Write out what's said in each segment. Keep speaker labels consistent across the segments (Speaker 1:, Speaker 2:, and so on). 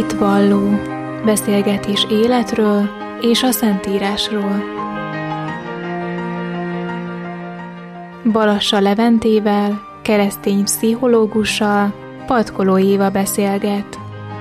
Speaker 1: Hitvalló, beszélgetés életről és a Szentírásról. Balassa Leventével, keresztény pszichológussal, Patkoló Éva beszélget.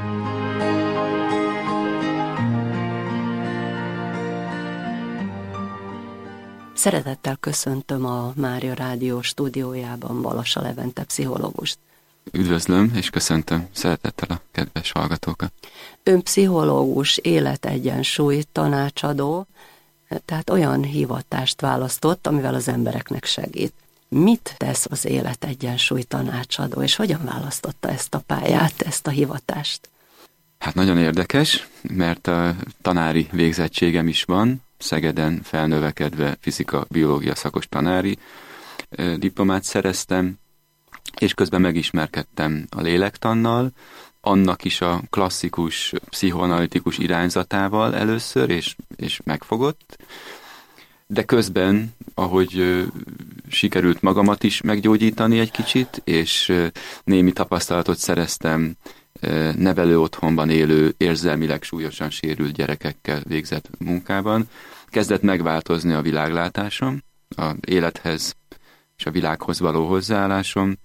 Speaker 2: Szeretettel köszöntöm a Mária Rádió stúdiójában Balassa Levente pszichológust.
Speaker 3: Üdvözlöm és köszöntöm szeretettel a kedves hallgatókat.
Speaker 2: Ön pszichológus, életegyensúly tanácsadó, tehát olyan hivatást választott, amivel az embereknek segít. Mit tesz az életegyensúly tanácsadó, és hogyan választotta ezt a pályát, ezt a hivatást?
Speaker 3: Hát nagyon érdekes, mert a tanári végzettségem is van, Szegeden felnövekedve fizika-biológia szakos tanári diplomát szereztem, és közben megismerkedtem a lélektannal, annak is a klasszikus, pszichoanalitikus irányzatával először, és megfogott, de közben, ahogy sikerült magamat is meggyógyítani egy kicsit, és némi tapasztalatot szereztem nevelő otthonban élő, érzelmileg súlyosan sérült gyerekekkel végzett munkában, kezdett megváltozni a világlátásom, az élethez és a világhoz való hozzáállásom,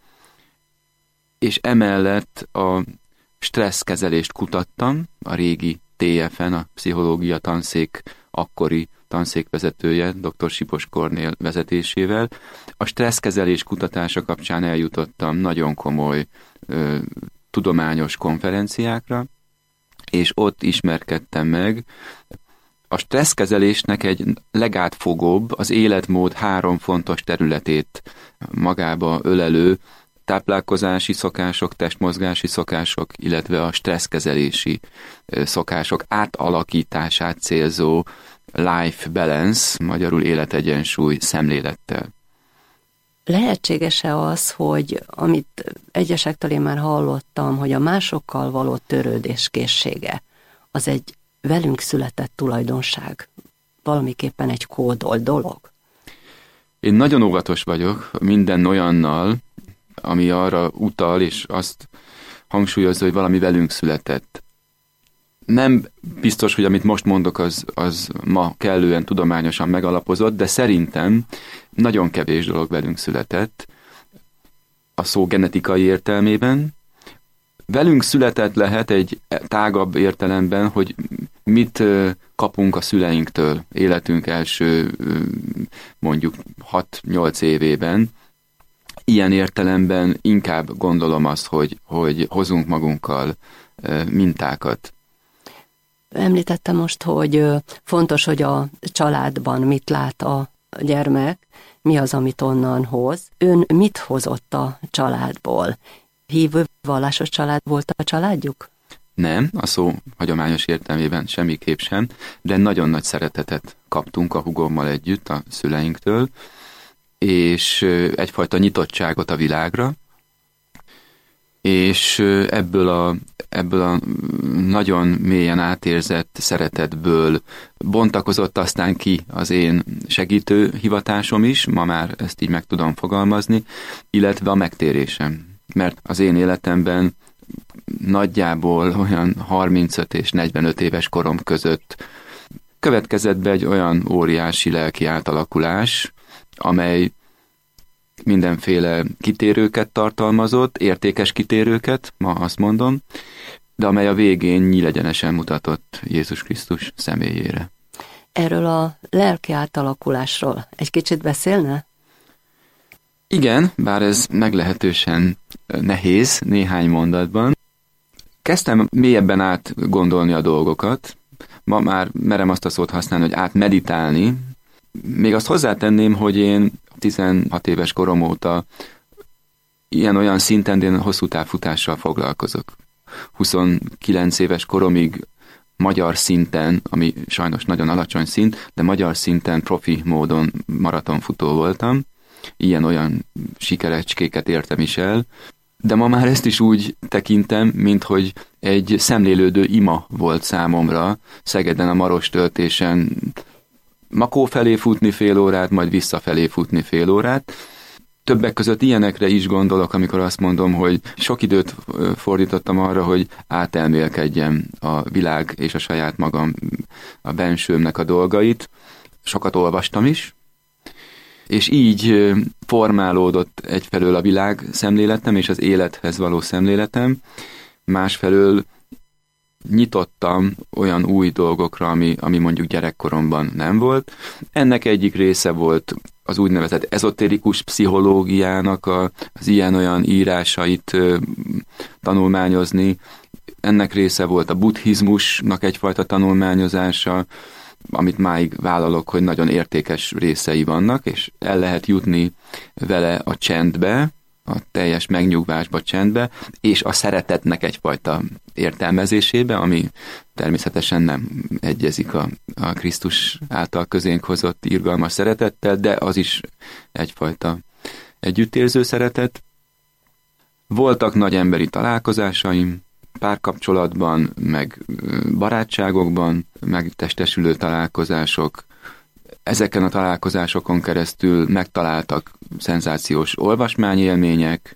Speaker 3: és emellett a stresszkezelést kutattam, a régi TF-en, a pszichológia tanszék akkori tanszékvezetője, dr. Sipos Kornél vezetésével. A stresszkezelés kutatása kapcsán eljutottam nagyon komoly tudományos konferenciákra, és ott ismerkedtem meg a stresszkezelésnek egy legátfogóbb, az életmód 3 fontos területét magába ölelő táplálkozási szokások, testmozgási szokások, illetve a stresszkezelési szokások átalakítását célzó life balance, magyarul életegyensúly szemlélettel.
Speaker 2: Lehetséges-e az, hogy amit egyesektől én már hallottam, hogy a másokkal való törődés készsége, az egy velünk született tulajdonság, valamiképpen egy kódolt dolog?
Speaker 3: Én nagyon óvatos vagyok minden olyannal, ami arra utal, és azt hangsúlyozza, hogy valami velünk született. Nem biztos, hogy amit most mondok, az ma kellően tudományosan megalapozott, de szerintem nagyon kevés dolog velünk született a szó genetikai értelmében. Velünk született lehet egy tágabb értelemben, hogy mit kapunk a szüleinktől életünk első mondjuk 6-8 évében. Ilyen értelemben inkább gondolom azt, hogy hozunk magunkkal mintákat.
Speaker 2: Említettem most, hogy fontos, hogy a családban mit lát a gyermek, mi az, amit onnan hoz. Ön mit hozott a családból? Hívő, vallásos család volt a családjuk?
Speaker 3: Nem, a szó hagyományos értelmében semmiképp sem, de nagyon nagy szeretetet kaptunk a hugommal együtt a szüleinktől, és egyfajta nyitottságot a világra, és ebből a nagyon mélyen átérzett szeretetből bontakozott aztán ki az én segítő hivatásom is, ma már ezt így meg tudom fogalmazni, illetve a megtérésem. Mert az én életemben nagyjából olyan 35 és 45 éves korom között következett be egy olyan óriási lelki átalakulás, amely mindenféle kitérőket tartalmazott, értékes kitérőket, ma azt mondom, de amely a végén nyílegyenesen mutatott Jézus Krisztus személyére.
Speaker 2: Erről a lelki átalakulásról egy kicsit beszélne?
Speaker 3: Igen, bár ez meglehetősen nehéz néhány mondatban. Kezdtem mélyebben átgondolni a dolgokat, ma már merem azt a szót használni, hogy átmeditálni. Még azt hozzátenném, hogy én 16 éves korom óta ilyen-olyan szinten én hosszú távfutással foglalkozok. 29 éves koromig magyar szinten, ami sajnos nagyon alacsony szint, de magyar szinten profi módon maratonfutó voltam. Ilyen-olyan sikerecskéket értem is el, de ma már ezt is úgy tekintem, minthogy egy szemlélődő ima volt számomra Szegeden a Maros töltésen Makó felé futni fél órát, majd visszafelé futni fél órát. többek között ilyenekre is gondolok, amikor azt mondom, hogy sok időt fordítottam arra, hogy átelmélkedjem a világ és a saját magam, a bensőmnek a dolgait. Sokat olvastam is, és így formálódott egyfelől a világ szemléletem és az élethez való szemléletem, másfelől nyitottam olyan új dolgokra, ami mondjuk gyerekkoromban nem volt. Ennek egyik része volt az úgynevezett ezotérikus pszichológiának az ilyen-olyan írásait tanulmányozni. Ennek része volt a buddhizmusnak egyfajta tanulmányozása, amit máig vállalok, hogy nagyon értékes részei vannak, és el lehet jutni vele a csendbe, a teljes megnyugvásba, csendbe, és a szeretetnek egyfajta értelmezésébe, ami természetesen nem egyezik a Krisztus által közénk hozott irgalmas szeretettel, de az is egyfajta együttérző szeretet. Voltak nagy emberi találkozásaim, párkapcsolatban, meg barátságokban, meg testesülő találkozások. Ezeken a találkozásokon keresztül megtaláltak szenzációs olvasmányélmények,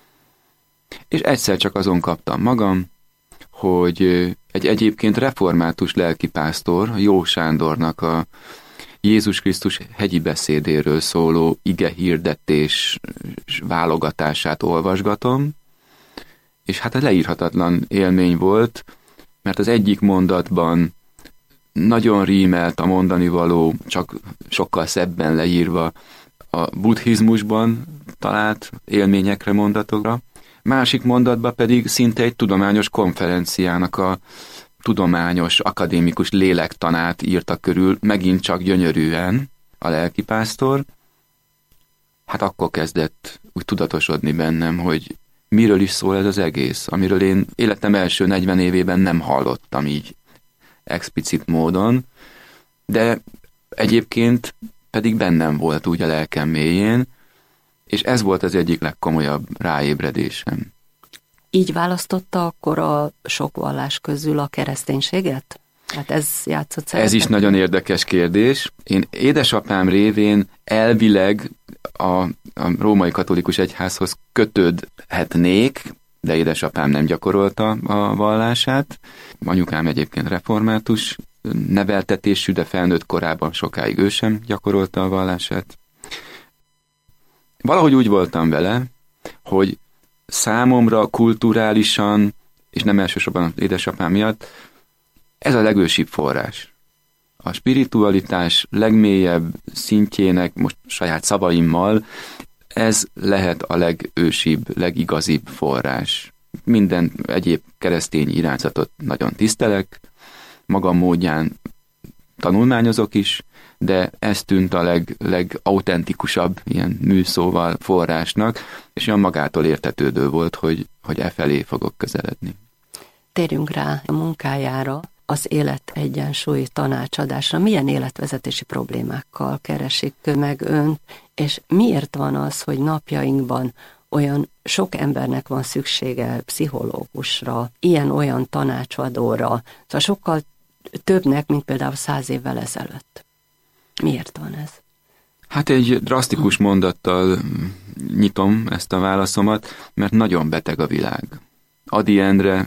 Speaker 3: és egyszer csak azon kaptam magam, hogy egy egyébként református lelkipásztor, Jó Sándornak a Jézus Krisztus hegyi beszédéről szóló igehirdetés válogatását olvasgatom, és hát ez leírhatatlan élmény volt, mert az egyik mondatban nagyon rímelt a mondani való, csak sokkal szebben leírva a buddhizmusban talált élményekre, mondatokra. Másik mondatban pedig szinte egy tudományos konferenciának a tudományos, akadémikus lélektanát írta körül, megint csak gyönyörűen a lelkipásztor. Hát akkor kezdett úgy tudatosodni bennem, hogy miről is szól ez az egész, amiről én életem első 40 évében nem hallottam így explicit módon, de egyébként pedig bennem volt úgy a lelkem mélyén, és ez volt az egyik legkomolyabb ráébredésem.
Speaker 2: Így választotta akkor a sok vallás közül a kereszténységet? Hát ez játszott szerepet?
Speaker 3: Ez is nagyon érdekes kérdés. Én édesapám révén elvileg a római katolikus egyházhoz kötődhetnék, de édesapám nem gyakorolta a vallását. Anyukám egyébként református neveltetésű, de felnőtt korában sokáig ő sem gyakorolta a vallását. Valahogy úgy voltam vele, hogy számomra kulturálisan, és nem elsősorban az édesapám miatt, ez a legősibb forrás. A spiritualitás legmélyebb szintjének, most saját szavaimmal, ez lehet a legősibb, legigazibb forrás. Minden egyéb keresztény irányzatot nagyon tisztelek, magam módján tanulmányozok is, de ez tűnt a legautentikusabb ilyen műszóval forrásnak, és olyan magától értetődő volt, hogy e felé fogok közeledni.
Speaker 2: Térjünk rá a munkájára, az életegyensúly tanácsadásra. Milyen életvezetési problémákkal keresik meg önt, és miért van az, hogy napjainkban olyan sok embernek van szüksége pszichológusra, ilyen-olyan tanácsadóra, szóval sokkal többnek, mint például 100 évvel ezelőtt. Miért van ez?
Speaker 3: Hát egy drasztikus mondattal nyitom ezt a válaszomat, mert nagyon beteg a világ. Ady Endre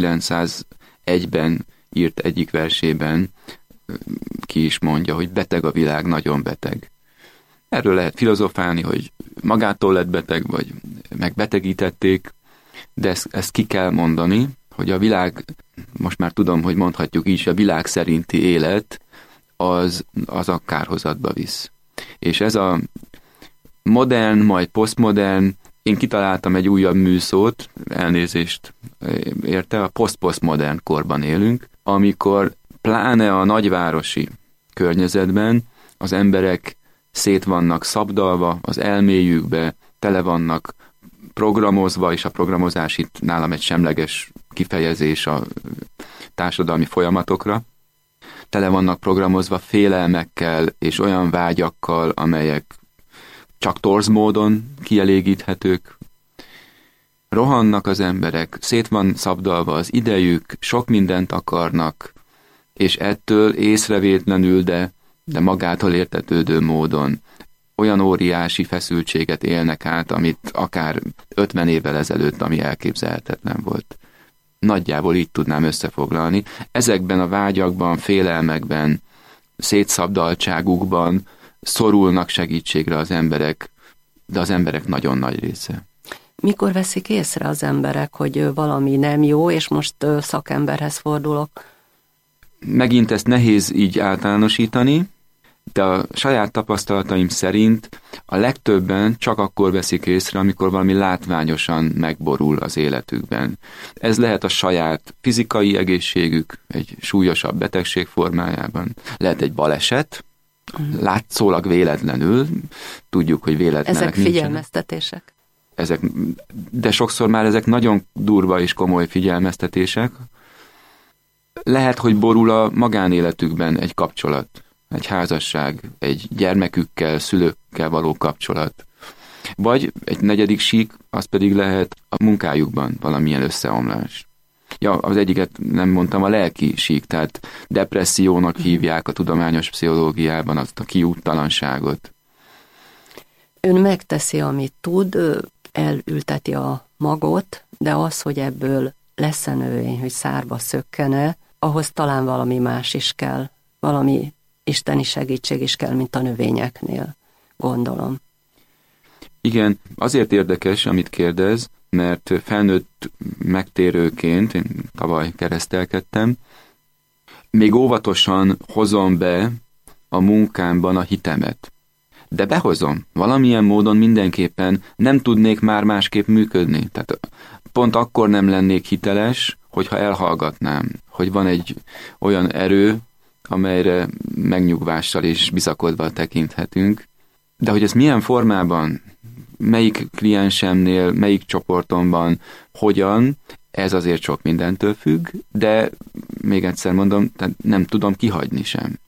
Speaker 3: 1901-ben írt egyik versében, ki is mondja, hogy beteg a világ, nagyon beteg. Erről lehet filozofálni, hogy magától lett beteg, vagy megbetegítették, de ezt ki kell mondani, hogy a világ, most már tudom, hogy mondhatjuk így, a világ szerinti élet, az a kárhozatba visz. És ez a modern, majd posztmodern, én kitaláltam egy újabb műszót, elnézést érte, a posztmodern korban élünk, amikor pláne a nagyvárosi környezetben az emberek szét vannak szabdalva, az elméjükbe tele vannak programozva, és a programozás itt nálam egy semleges kifejezés a társadalmi folyamatokra. Tele vannak programozva félelmekkel és olyan vágyakkal, amelyek csak torz módon kielégíthetők. Rohannak az emberek, szét van szabdalva az idejük, sok mindent akarnak, és ettől észrevétlenül, de magától értetődő módon olyan óriási feszültséget élnek át, amit akár 50 évvel ezelőtt, ami elképzelhetetlen volt. Nagyjából így tudnám összefoglalni. Ezekben a vágyakban, félelmekben, szétszabdaltságukban szorulnak segítségre az emberek, de az emberek nagyon nagy része.
Speaker 2: Mikor veszik észre az emberek, hogy valami nem jó, és most szakemberhez fordulok?
Speaker 3: Megint ezt nehéz így általánosítani, de a saját tapasztalataim szerint a legtöbben csak akkor veszik észre, amikor valami látványosan megborul az életükben. Ez lehet a saját fizikai egészségük, egy súlyosabb betegség formájában, lehet egy baleset, látszólag véletlenül, tudjuk, hogy véletlenek
Speaker 2: nincsenek. Ezek figyelmeztetések?
Speaker 3: De sokszor már ezek nagyon durva és komoly figyelmeztetések. Lehet, hogy borul a magánéletükben egy kapcsolat, egy házasság, egy gyermekükkel, szülőkkel való kapcsolat. Vagy egy negyedik sík, az pedig lehet a munkájukban valamilyen összeomlás. Ja, az egyiket nem mondtam, a lelki sík, tehát depressziónak hívják a tudományos pszichológiában azt a kiúttalanságot.
Speaker 2: Ön megteszi, amit tud, elülteti a magot, de az, hogy ebből lesz-e növény, hogy szárba szökkene, ahhoz talán valami más is kell, valami isteni segítség is kell, mint a növényeknél, gondolom.
Speaker 3: Igen, azért érdekes, amit kérdez, mert felnőtt megtérőként, én tavaly keresztelkedtem, még óvatosan hozom be a munkámban a hitemet. De behozom. Valamilyen módon mindenképpen nem tudnék már másképp működni. Tehát pont akkor nem lennék hiteles, hogyha elhallgatnám, hogy van egy olyan erő, amelyre megnyugvással és bizakodva tekinthetünk. De hogy ez milyen formában, melyik kliensemnél, melyik csoportomban, hogyan, ez azért sok mindentől függ, de még egyszer mondom, nem tudom kihagyni sem.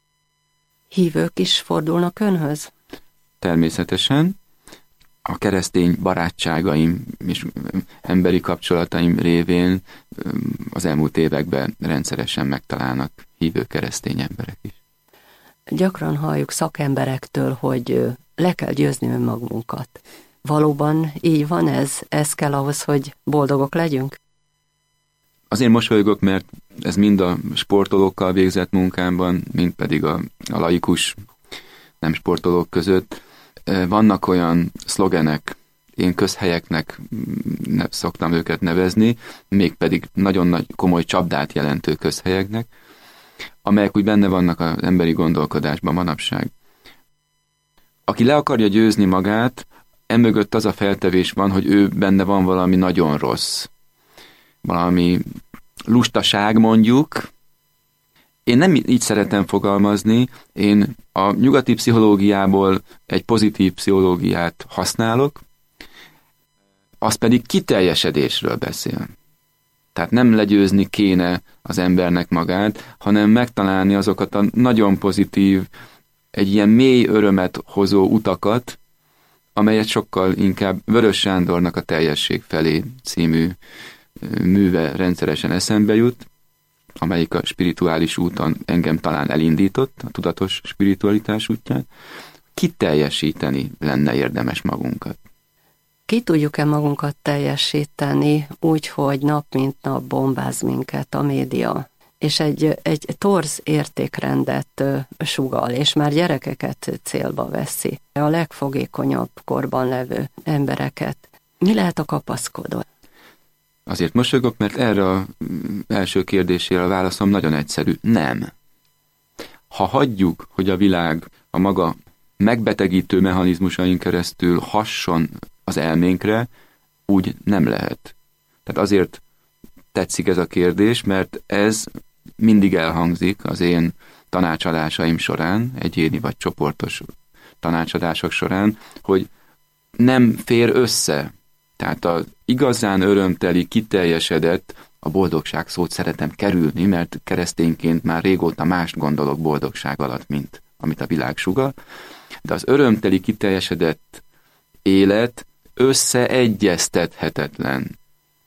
Speaker 2: Hívők is fordulnak önhöz?
Speaker 3: Természetesen. A keresztény barátságaim és emberi kapcsolataim révén az elmúlt években rendszeresen megtalálnak hívő keresztény emberek is.
Speaker 2: Gyakran halljuk szakemberektől, hogy le kell győzni önmagunkat. Valóban így van ez? Ez kell ahhoz, hogy boldogok legyünk?
Speaker 3: Azért mosolygok, mert ez mind a sportolókkal végzett munkámban, mind pedig a laikus nem sportolók között. Vannak olyan szlogenek, én közhelyeknek szoktam őket nevezni, mégpedig nagyon nagy komoly csapdát jelentő közhelyeknek, amelyek úgy benne vannak az emberi gondolkodásban manapság. Aki le akarja győzni magát, emögött az a feltevés van, hogy ő benne van valami nagyon rossz. Valami lustaság mondjuk. Én nem így szeretem fogalmazni, én a nyugati pszichológiából egy pozitív pszichológiát használok, az pedig kiteljesedésről beszél. Tehát nem legyőzni kéne az embernek magát, hanem megtalálni azokat a nagyon pozitív, egy ilyen mély örömet hozó utakat, amelyet sokkal inkább Vörös Sándornak a Teljesség felé című műve rendszeresen eszembe jut, amelyik a spirituális úton engem talán elindított, a tudatos spiritualitás útján. Kiteljesíteni lenne érdemes magunkat.
Speaker 2: Ki tudjuk-e magunkat teljesíteni úgy, hogy nap mint nap bombáz minket a média, és egy torz értékrendet sugall, és már gyerekeket célba veszi, a legfogékonyabb korban levő embereket. Mi lehet a kapaszkodó?
Speaker 3: Azért mosolygok, mert erre az első kérdésére a válaszom nagyon egyszerű. Nem. Ha hagyjuk, hogy a világ a maga megbetegítő mechanizmusain keresztül hasson az elménkre, úgy nem lehet. Tehát azért tetszik ez a kérdés, mert ez mindig elhangzik az én tanácsadásaim során, egyéni vagy csoportos tanácsadások során, hogy nem fér össze. Tehát az igazán örömteli, kiteljesedett, a boldogság szót szeretem kerülni, mert keresztényként már régóta mást gondolok boldogság alatt, mint amit a világ sugall, de az örömteli, kiteljesedett élet összeegyeztethetetlen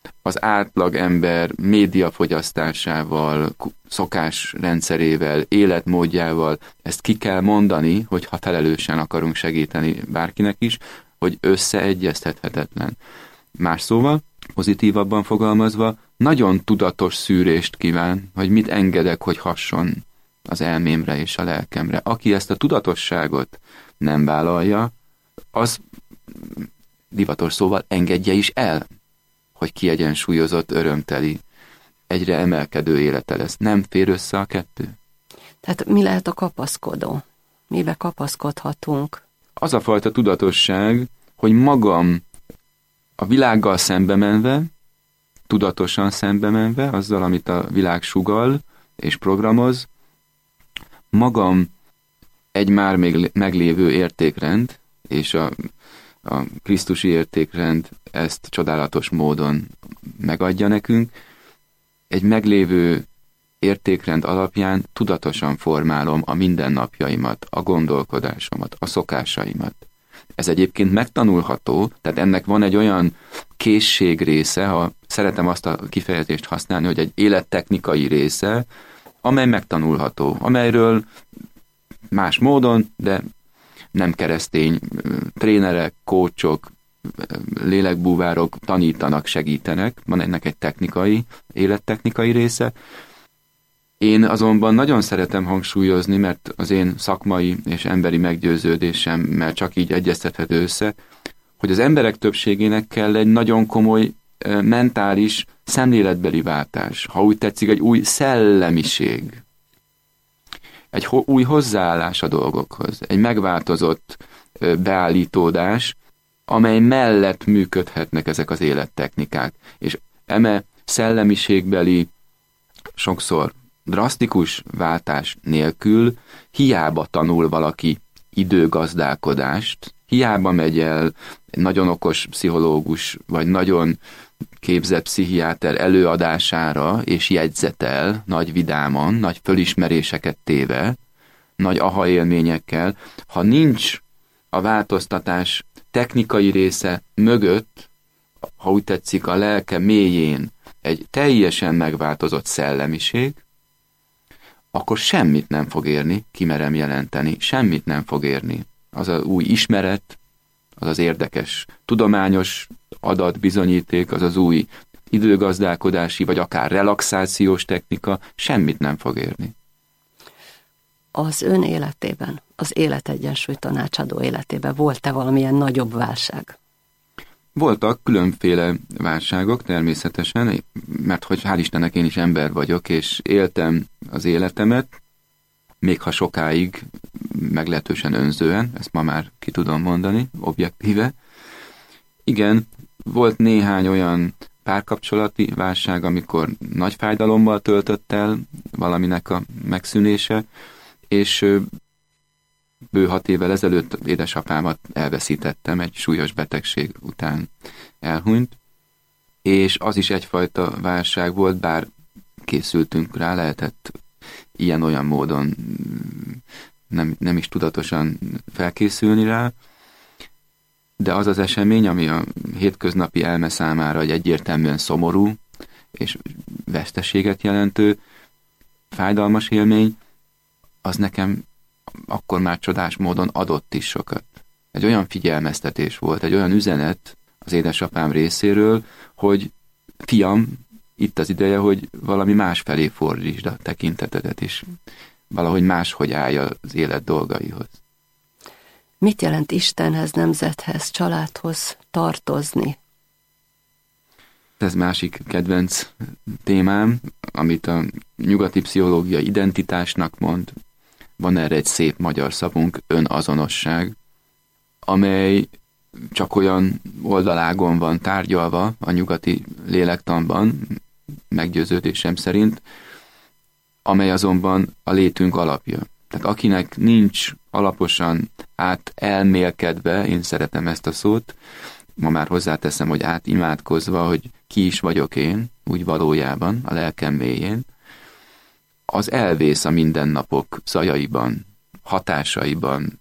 Speaker 3: az átlag ember médiafogyasztásával, szokásrendszerével, életmódjával, ezt ki kell mondani, hogyha felelősen akarunk segíteni bárkinek is, hogy összeegyeztethetetlen. Más szóval, pozitívabban fogalmazva, nagyon tudatos szűrést kíván, hogy mit engedek, hogy hasson az elmémre és a lelkemre. Aki ezt a tudatosságot nem vállalja, az divatos szóval engedje is el, hogy kiegyensúlyozott, örömteli, egyre emelkedő élete lesz. Nem fér össze a kettő.
Speaker 2: Tehát mi lehet a kapaszkodó? Mibe kapaszkodhatunk?
Speaker 3: Az a fajta tudatosság, hogy magam a világgal szembe menve, tudatosan szembe menve, azzal, amit a világ sugall és programoz, magam egy már még meglévő értékrend, és a krisztusi értékrend ezt csodálatos módon megadja nekünk, egy meglévő értékrend alapján tudatosan formálom a mindennapjaimat, a gondolkodásomat, a szokásaimat. Ez egyébként megtanulható, tehát ennek van egy olyan készség része, ha szeretem azt a kifejezést használni, hogy egy élettechnikai része, amely megtanulható, amelyről más módon, de nem keresztény trénerek, kócsok, lélekbúvárok tanítanak, segítenek, van ennek egy technikai, élettechnikai része. Én azonban nagyon szeretem hangsúlyozni, mert az én szakmai és emberi meggyőződésemmel csak így egyeztethető össze, hogy az emberek többségének kell egy nagyon komoly mentális, szemléletbeli váltás, ha úgy tetszik, egy új szellemiség, egy új hozzáállás a dolgokhoz, egy megváltozott beállítódás, amely mellett működhetnek ezek az élettechnikák. És eme szellemiségbeli, sokszor drasztikus váltás nélkül hiába tanul valaki időgazdálkodást, hiába megy el egy nagyon okos pszichológus, vagy nagyon képzett pszichiáter előadására, és jegyzetel, nagy vidáman, nagy fölismeréseket téve, nagy aha élményekkel, ha nincs a változtatás technikai része mögött, ha úgy tetszik, a lelke mélyén egy teljesen megváltozott szellemiség, akkor semmit nem fog érni, kimerem jelenteni, semmit nem fog érni. Az az új ismeret, az az érdekes tudományos adatbizonyíték, az az új időgazdálkodási, vagy akár relaxációs technika, semmit nem fog érni.
Speaker 2: Az ön életében, az életegyensúly tanácsadó életében volt-e valamilyen nagyobb válság?
Speaker 3: Voltak különféle válságok természetesen, mert hogy hál' Istennek én is ember vagyok, és éltem az életemet, még ha sokáig meglehetősen önzően, ezt ma már ki tudom mondani, objektíve. Igen, volt néhány olyan párkapcsolati válság, amikor nagy fájdalommal töltött el valaminek a megszűnése, és bő 6 évvel ezelőtt édesapámat elveszítettem, egy súlyos betegség után elhunyt, és az is egyfajta válság volt, bár készültünk rá, lehetett ilyen-olyan módon nem is tudatosan felkészülni rá, de az az esemény, ami a hétköznapi elme számára egy egyértelműen szomorú és veszteséget jelentő, fájdalmas élmény, az nekem akkor már csodás módon adott is sokat. Egy olyan figyelmeztetés volt, egy olyan üzenet az édesapám részéről, hogy fiam, itt az ideje, hogy valami más felé fordítsd a tekintetedet is. Valahogy máshogy állj az élet dolgaihoz.
Speaker 2: Mit jelent Istenhez, nemzethez, családhoz tartozni?
Speaker 3: Ez másik kedvenc témám, amit a nyugati pszichológia identitásnak mond. Van erre egy szép magyar szavunk, önazonosság, amely csak olyan oldalágon van tárgyalva a nyugati lélektanban, meggyőződésem szerint, amely azonban a létünk alapja. Tehát akinek nincs alaposan elmélkedve, én szeretem ezt a szót, ma már hozzáteszem, hogy átimádkozva, hogy ki is vagyok én, úgy valójában, a lelkem mélyén, az elvész a mindennapok zajaiban, hatásaiban,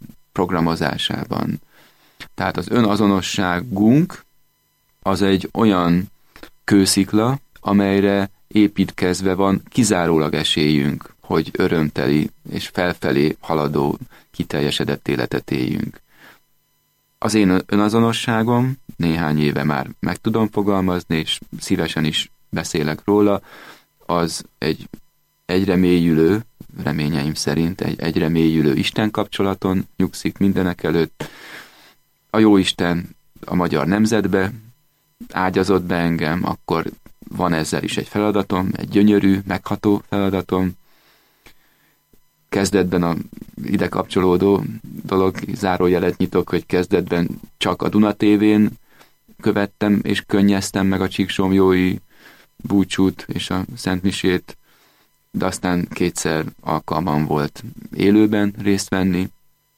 Speaker 3: programozásában. Tehát az önazonosságunk az egy olyan kőszikla, amelyre építkezve van kizárólag esélyünk, hogy örömteli és felfelé haladó, kiteljesedett életet éljünk. Az én önazonosságom néhány éve már meg tudom fogalmazni, és szívesen is beszélek róla, az egy egyre mélyülő, reményeim szerint egy egyre mélyülő Isten kapcsolaton nyugszik mindenek előtt. A Jóisten a magyar nemzetbe ágyazott be engem, akkor van ezzel is egy feladatom, egy gyönyörű, megható feladatom. Kezdetben a ide kapcsolódó dolog, zárójelet nyitok, hogy kezdetben csak a Duna TV-n követtem és könnyeztem meg a Csíksomlyói búcsút és a szentmisét, de aztán 2 alkalmam volt élőben részt venni.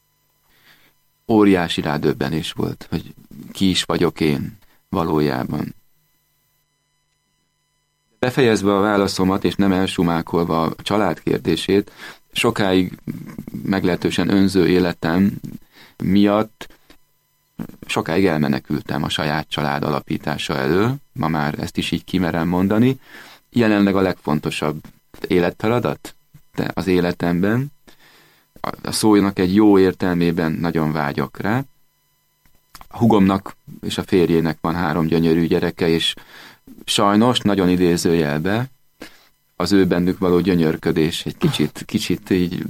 Speaker 3: Óriási rádöbbenés volt, hogy ki is vagyok én valójában. Befejezve a válaszomat, és nem elsumákolva a család kérdését, sokáig meglehetősen önző életem miatt sokáig elmenekültem a saját család alapítása elől, ma már ezt is így kimerem mondani. Jelenleg a legfontosabb életfeladat az életemben, a szónak egy jó értelmében nagyon vágyok rá. A hugomnak és a férjének van 3 gyönyörű gyereke, és sajnos, nagyon idézőjelbe, az ő bennük való gyönyörködés egy kicsit így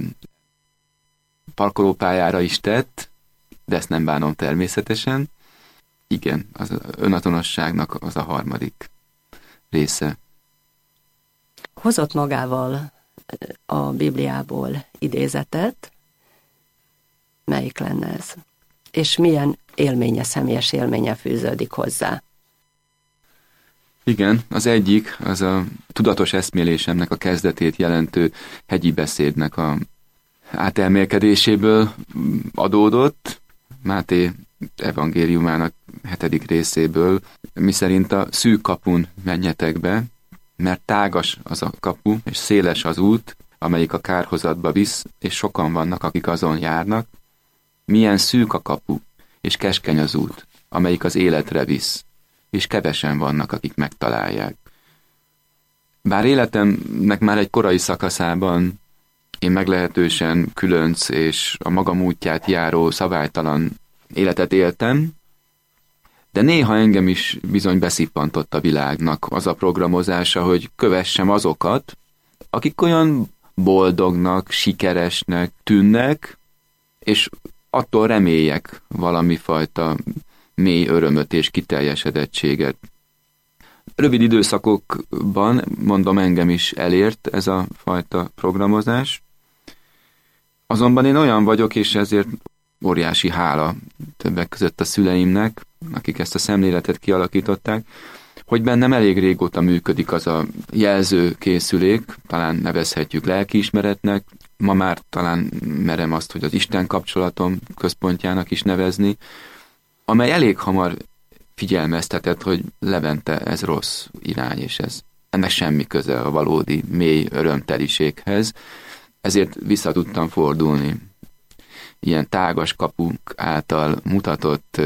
Speaker 3: parkolópályára is tett, de ezt nem bánom természetesen. Igen, az önazonosságnak az a 3. része.
Speaker 2: Hozott magával a Bibliából idézetet. Melyik lenne ez? És milyen élménye, személyes élménye fűződik hozzá?
Speaker 3: Igen, az egyik, az a tudatos eszmélésemnek a kezdetét jelentő hegyi beszédnek a átelmélkedéséből adódott, Máté evangéliumának 7. részéből, miszerint a szűk kapun menjetek be, mert tágas az a kapu, és széles az út, amelyik a kárhozatba visz, és sokan vannak, akik azon járnak. Milyen szűk a kapu, és keskeny az út, amelyik az életre visz, és kevesen vannak, akik megtalálják. Bár életemnek már egy korai szakaszában én meglehetősen különc és a magam útját járó szabálytalan életet éltem, de néha engem is bizony beszippantott a világnak az a programozása, hogy kövessem azokat, akik olyan boldognak, sikeresnek tűnnek, és attól reméljek valami fajta mély örömöt és kiteljesedettséget. Rövid időszakokban, mondom, engem is elért ez a fajta programozás. Azonban én olyan vagyok, és ezért óriási hála többek között a szüleimnek, akik ezt a szemléletet kialakították, hogy bennem elég régóta működik az a jelzőkészülék, talán nevezhetjük lelkiismeretnek, ma már talán merem azt, hogy az Isten kapcsolatom központjának is nevezni, amely elég hamar figyelmeztetett, hogy Levente, ez rossz irány, és ennek semmi köze a valódi mély örömteliséghez, ezért vissza tudtam fordulni. Ilyen tágas kapuk által mutatott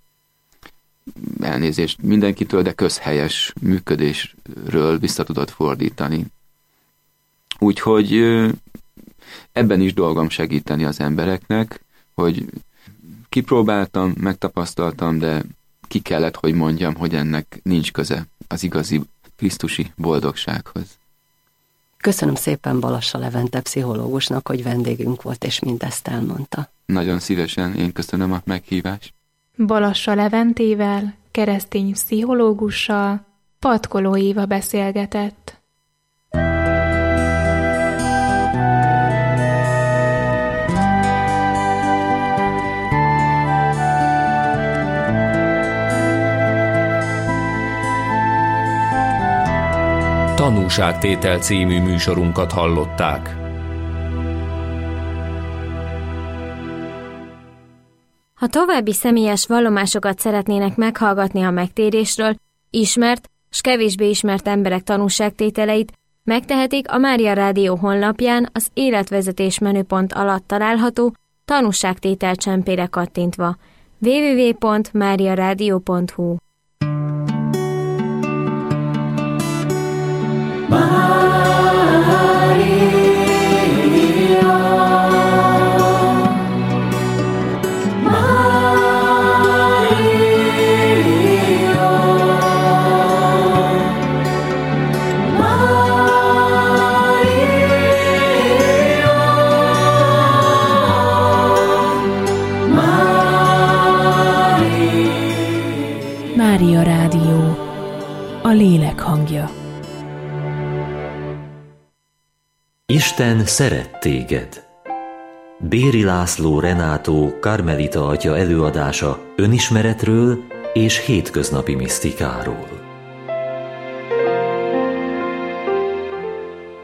Speaker 3: elnézést mindenkitől, de közhelyes működésről vissza tudott fordítani. Úgyhogy ebben is dolgom segíteni az embereknek, hogy kipróbáltam, megtapasztaltam, de ki kellett, hogy mondjam, hogy ennek nincs köze az igazi krisztusi boldogsághoz.
Speaker 2: Köszönöm szépen Balassa Levente pszichológusnak, hogy vendégünk volt, és mindezt elmondta.
Speaker 3: Nagyon szívesen, én köszönöm a meghívást.
Speaker 1: Balassa Leventével, keresztény pszichológussal, Patkoló Éva beszélgetett.
Speaker 4: Tanúságtétel című műsorunkat hallották.
Speaker 5: Ha további személyes vallomásokat szeretnének meghallgatni a megtérésről, ismert s kevésbé ismert emberek tanúságtételeit, megtehetik a Mária Rádió honlapján az életvezetés menüpont alatt található tanúságtétel csempére kattintva. www.mariaradio.hu
Speaker 6: Mária Rádió, a lélek hangja.
Speaker 7: Isten szeret téged. Béri László Renátó karmelita atya előadása önismeretről és hétköznapi misztikáról.